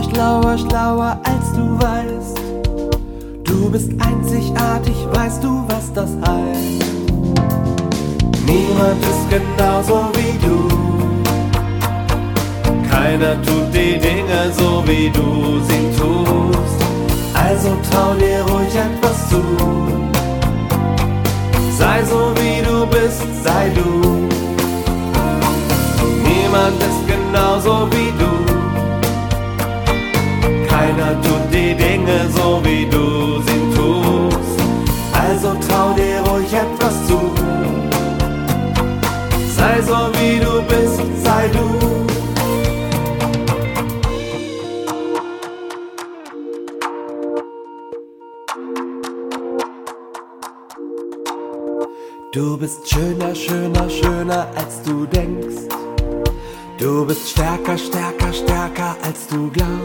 schlauer, schlauer als du weißt. Du bist einzigartig, weißt du, was das heißt? Niemand ist genauso wie du. Keiner tut die Dinge so, wie du sie tust. Also trau dir ruhig etwas zu. Sei so wie du bist, sei du. Niemand ist genauso wie du. Keiner tut die Dinge so, wie du sie tust. Also trau dir ruhig etwas zu. Sei so wie du bist, sei du. Du bist schöner, schöner, schöner als du denkst. Du bist stärker, stärker, stärker als du glaubst.